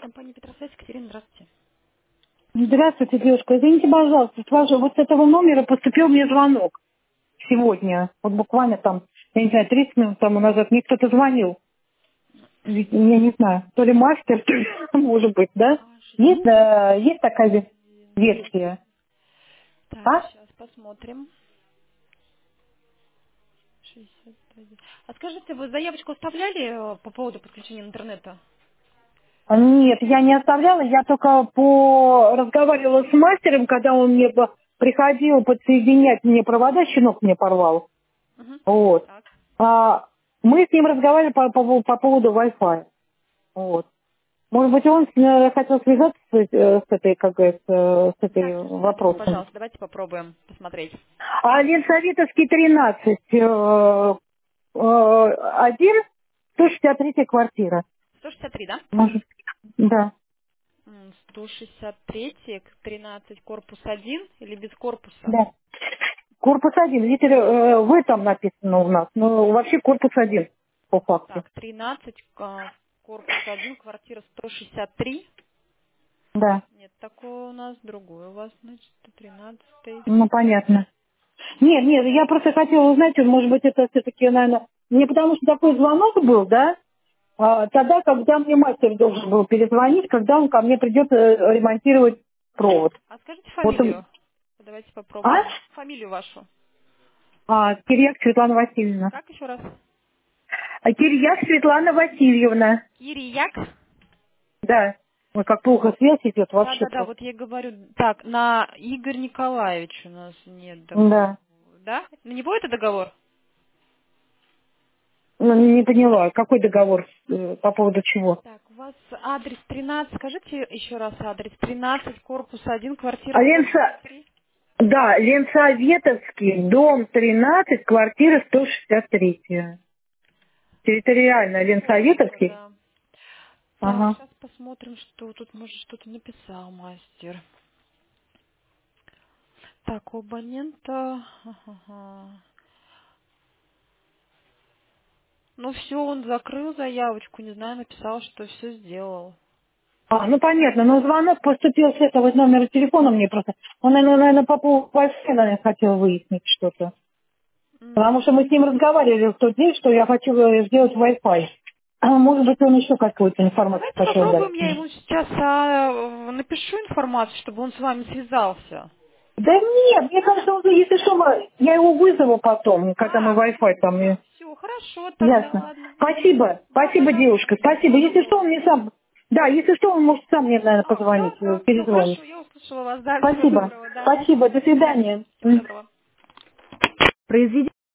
Компания Петросвязь, Екатерина, здравствуйте. Здравствуйте, девушка. Извините, пожалуйста, вот с этого номера поступил мне звонок сегодня. Вот буквально там, я не знаю, 30 минут тому назад мне кто-то звонил. Ведь я не знаю, то ли мастер, то ли, может быть, да? Есть, 61. есть такая версия? Так, А? сейчас посмотрим. 61. А скажите, вы заявочку оставляли по поводу подключения интернета? Нет, я не оставляла, я только разговаривала с мастером, когда он мне приходил подсоединять мне провода, щенок мне порвал. Мгм. Вот. Так. А, мы с ним разговаривали по поводу Wi-Fi. Вот. Может быть, он хотел связаться с этой, как говорится, с Да, этой скажите, вопросом. пожалуйста, давайте попробуем посмотреть. А Ленсоветовский 13, 1, 163 квартира. 163, да? Может, да, 163, 13, корпус 1 или без корпуса? да. Корпус 1, видите ли, в этом написано у нас, но вообще корпус 1 по факту. Так, 13, корпус 1, квартира 163. Да, Нет, такое у нас, другое у вас, значит, 13. ну понятно. Нет, нет, я просто хотела узнать, может быть, это все-таки, наверное, не потому что такой звонок был, да, тогда, когда мне мастер должен был перезвонить, когда он ко мне придет ремонтировать провод. А скажите Вот, фамилию. Давайте а? попробуем. Фамилию вашу. Кирьяк Светлана Васильевна. Как еще раз? Кирьяк Светлана Васильевна. Кирияк. Да. Ой, как плохо связь идет вообще Да-да-да, просто. вот я говорю. Так, на Игорь Николаевич у нас нет договора. Да. Да? На него это договор? Ну, не поняла, какой договор, по поводу чего? Так, у вас адрес 13. Скажите еще раз адрес. 13, корпус 1, квартира Ленца, 163. да, Ленсоветовский, дом 13, квартира 163. Территориально Помню, Ленсоветовский. да. Так, Ага. сейчас посмотрим, что тут, может, что-то написал мастер. Так, у абонента... Ага. Ну все, он закрыл заявочку, не знаю, написал, что все сделал. Ну понятно, но звонок поступил с этого номера телефона мне просто. Он, наверное, по поводу Wi-Fi, наверное, хотел выяснить что-то. Потому что мы с ним разговаривали в тот день, что я хочу сделать Wi-Fi. Может быть, он еще какую-то информацию Давайте хотел дать попробуем, я мне. ему сейчас напишу информацию, чтобы он с вами связался. Да нет, мне кажется, если что, я его вызову потом, когда мы Wi-Fi там. Все, хорошо, тогда Ясно. ладно. Спасибо, Да, спасибо, пожалуйста. девушка, спасибо. Всего Если что, доброго. он мне сам... Да, если что, он может сам мне, наверное, позвонить, Да, да, все перезвонить. хорошо, я услышала вас, да, всего Спасибо, доброго, да. спасибо, до До свидания. свидания. Всего доброго. Произведите